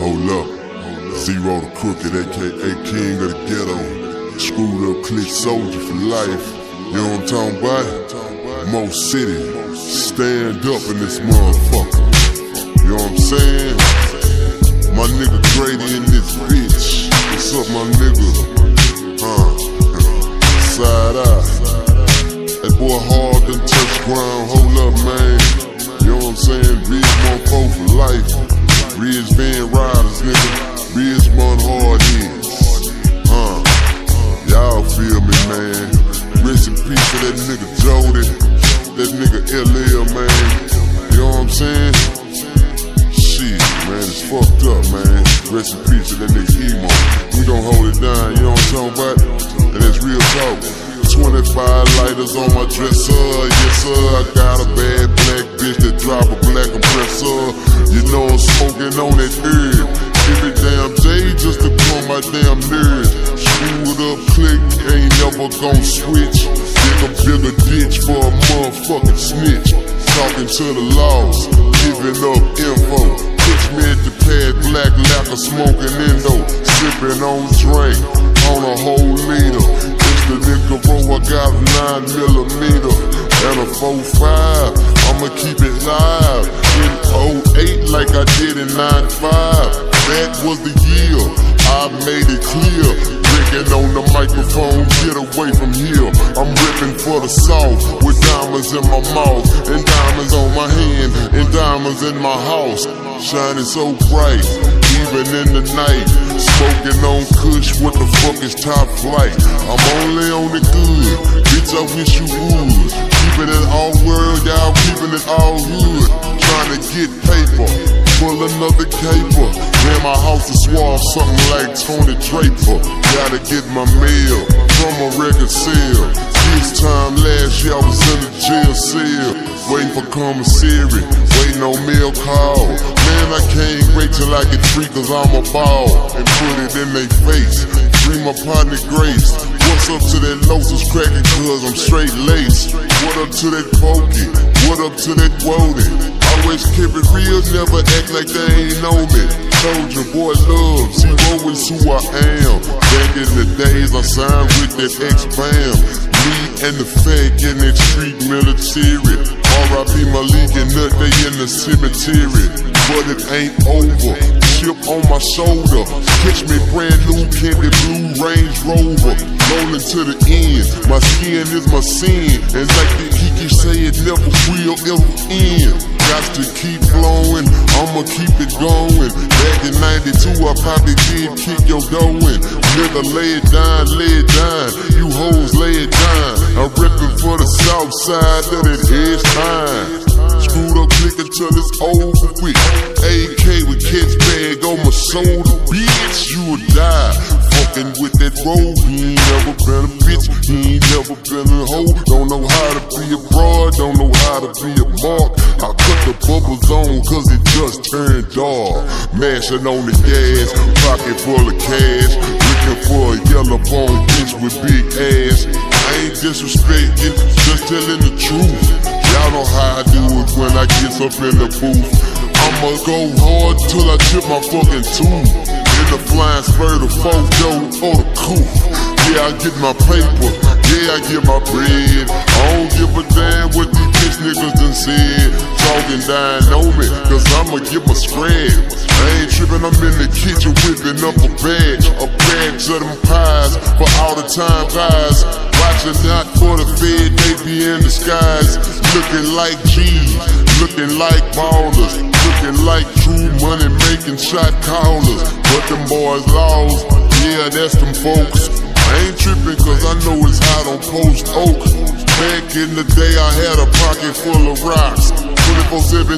Hold up. Zero the Crooked, aka King of the Ghetto. Screwed up click soldier for life. You know what I'm talking about? Mo City. Stand up in this motherfucker. You know what I'm saying? My nigga Grady in this bitch. What's up, my nigga? Side eye. That boy hard done touch ground. Hold up, man. You know what I'm saying? Ridge 1-4 for life. Ridge Van Riders, nigga. Ridge Mon Hard Heads. Y'all feel me, man. Rest in peace to that nigga Jody. That nigga LL, man. You know what I'm saying? Shit, man, it's fucked up, man. Rest in peace to that nigga Emo. We gon' hold it down, you know what I'm talking about? And that's real talk. 25 lighters on my dresser, yes sir. I got a bad black bitch that drop a black compressor. You know I'm smoking on that herb. Every damn day just to pull my damn nerves. Screwed up click, ain't never gon' switch. Dig a bigger ditch for a motherfucking snitch. Talking to the laws, giving up info. Catch me at the pad, black lacquer smoking Indo. Sipping on drink, on a whole liter. The nigga roll, I got a 9mm and a 4.5. I'ma keep it live in 08 like I did in 95. That was the year I made it clear. Drinking on the microphone, get away from here. I'm ripping for the South with diamonds in my mouth and diamonds on my hand and diamonds in my house. Shining so bright, even in the night. Smoking on Kush, what the fuck is top flight? I'm only on the good, bitch I wish you would. Keeping it all world, y'all keeping it all hood. Trying to get paper, pull another caper. Man, my house is suave, something like Tony Draper. Gotta get my mail from a record sale. This time last year I was in the jail cell, waiting for commissary, waiting on mail call. Man, I can't wait till I get free cause I'm a ball. And put it in they face, bring my partner Grace. What's up to that Lotus cracking cause I'm straight laced. What up to that Pokey, what up to that Wody. Always keep it real, never act like they ain't know me. Soldier boy love, Zero is who I am. Back in the days I signed with that X-Bam. Me and the fake in that street military. R.I.P. Malik and Nut, they in the cemetery. But it ain't over, chip on my shoulder. Catch me brand new candy blue Range Rover. Rolling to the end, my skin is my sin. And like the Kiki say, it never will ever end. Got to keep flowing, I'ma keep it going. Back in 92, I probably did kick your going. Nigga, lay it down, you hoes lay it down. I'm ripping for the south side of that edge time. Screwed up click until it's over with. AK with catch bag on my shoulder, bitch, you will die. Fucking with that road, he ain't never been a bitch, he ain't never been a hoe. Don't know how to be a broad, don't know how to be a mark. I cut the bubbles on cause it just turned dark. Mashing on the gas, pocket full of cash. Looking for a yellow bone bitch with big ass. I ain't disrespecting, just telling the truth. Y'all know how I do it when I get up in the booth. I'ma go hard till I chip my fucking tooth. In the flying spur, the photo or the coupe. Yeah, I get my paper, yeah, I get my bread. I don't give a damn what these bitch niggas done said. Talking down on me, cause I'ma get my spread. I ain't tripping, I'm in the kitchen whipping up a batch of them pies for all the time guys. Watching out for the Fed, they be in the skies. Looking like G's, looking like ballers. Looking like true money making shot callers. But them boys lost, yeah, that's them folks. I ain't tripping cause I know it's hot on Post Oak. Back in the day I had a pocket full of rocks. 24/7,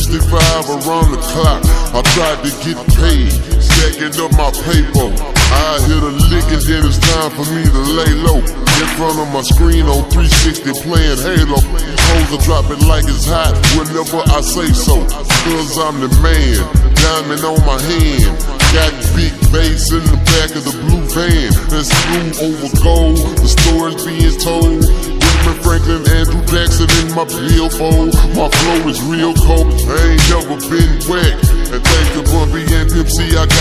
365 around the clock. I tried to get paid, stacking up my paper. I hit a lick and then it's time for me to lay low. In front of my screen on 360 playing Halo. Hoes are dropping like it's hot whenever I say so. Cause I'm the man, diamond on my hand. Got big bass in the back of the blue van. That's blue over gold, the story's being told. Benjamin Franklin, Andrew Jackson in my billfold. My flow is real cold, I ain't never been whacked. And thanks to Bumpy and Pimp C, I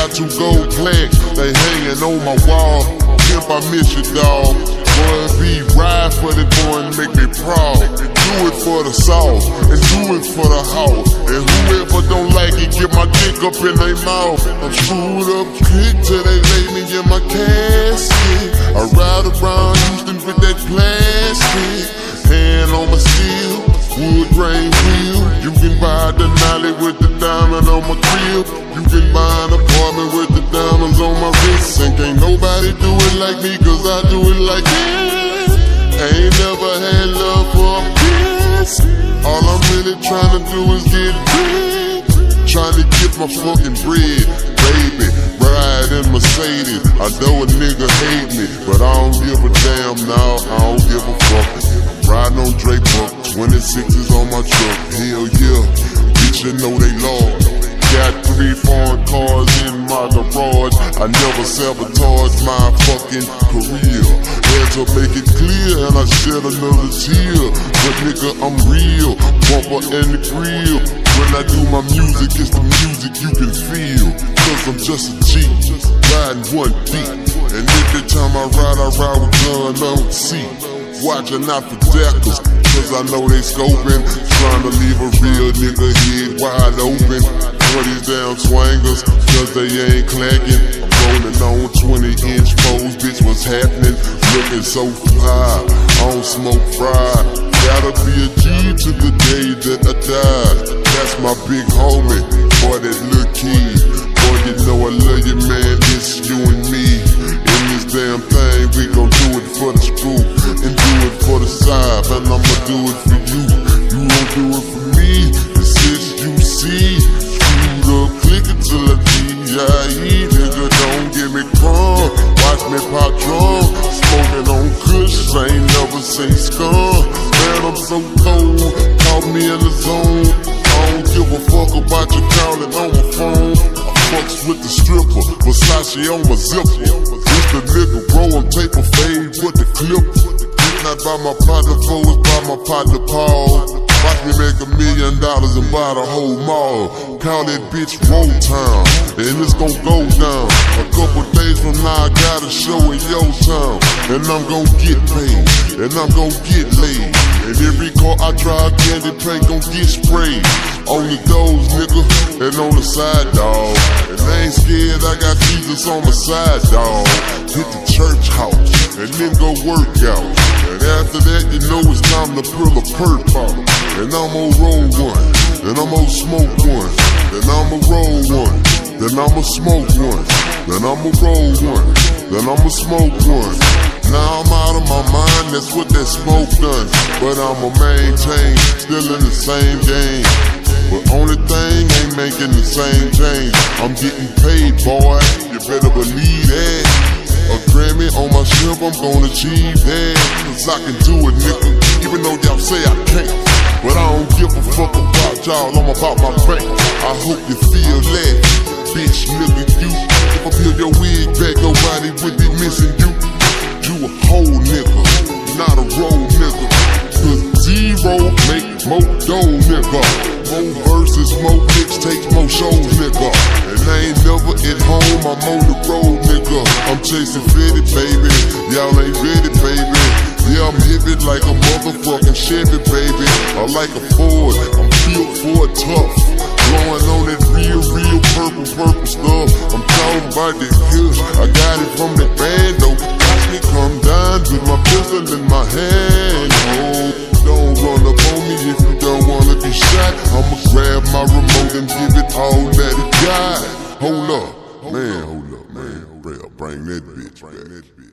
got 2 gold plaques, they hanging on my wall. Pimp, I miss you, dawg. Boy, be ride for the boy and make me proud. Do it for the sauce, and do it for the house. And whoever don't like it, get my dick up in their mouth. I'm screwed up quick till they lay me in my casket. I ride around Houston with that plastic. Hand on my steel, wood grain wheel. You can buy the Nolly with the diamond on my crib. You can buy an apartment with the diamonds on my wrist. And can't nobody do it like me, cause I do it like this. I ain't never had love for a piss. All I'm really trying to do is get big. Trying to get my fucking bread, baby. Ride in Mercedes. I know a nigga hate me, but I don't give a damn now. I don't give a fuck. Riding on Drake Buck, 26s on my truck. Hell yeah, bitch, you know they love. Got 3 foreign cars in my garage. I never sabotage my fucking career. Had to make it clear, and I shed another tear. But nigga, I'm real, bumper and the grill. When I do my music, it's the music you can feel. Cause I'm just a G, riding one beat. And every time I ride with gun on the seat. Watching out for deckers, cause I know they scoping. Trying to leave a real nigga head wide open. 20s down swangers, cause they ain't clacking. Rolling on 20-inch foes, bitch, what's happening? Looking so fly, on smoke fried. Gotta be a G to the day that I die. That's my big homie, boy, that Lil Key. Boy, you know I love you, man, it's you and me. In this damn thing, we gon' do it for the screw. And do it for the side, and I'ma do it for you. You won't do it for me, this is UC. Screwed up, click it till I D.I.E. Nigga, don't get me crunk. Watch me pop drum, smoking on kush, I ain't never seen scum. Man, I'm so cold, caught me in the zone. I don't give a fuck about you calling on my phone. I fucks with the stripper, Versace on my zipper. This the nigga bro, I'm taper fade with the clipper. Not by my partner, foes, by my partner Paul. Watch me make $1 million and buy the whole mall. Call that bitch Roll Town, and it's gon' go down. A couple days from now, I got a show in your town. And I'm gon' get paid, and I'm gon' get laid. And every car I drive, candy paint gon' get sprayed. On the doors, nigga, and on the side, dawg. And I ain't scared, I got Jesus on my side, dawg. Hit the church house, and then go work out. And after that, you know it's time to pull a perk bottle. And I'ma roll one, then I'ma smoke one, then I'ma roll one, then I'ma smoke one, then I'ma roll one, then I'ma smoke one. Now I'm out of my mind, that's what that smoke done. But I'ma maintain, still in the same game. But only thing ain't making the same change. I'm getting paid, boy, you better believe that. A Grammy on my ship, I'm gonna achieve that. Cause I can do it, nigga, even though y'all say I can't. But I don't give a fuck about y'all, I'm about my bank. I hope you feel that, bitch, nigga, you. If I peel your wig back, nobody would be missing you. You a whole nigga, not a roll nigga. Cause zero make more dough, nigga. More verses, more mixtapes, more shows, nigga. And I ain't never at home, I'm on the road, nigga. I'm chasing Fetty, baby, y'all ain't ready, baby. Yeah, I'm hippie like a motherfucking Chevy, baby. I like a Ford, I'm built for it tough. Blowing on that real purple stuff. I'm talking about that kush, I got it from the bando. Watch me come down with my pistol in my hand. Oh, don't run up on me if you don't wanna be shot. I'ma grab my remote and give it all that it got. Hold up, man, bring that bitch back.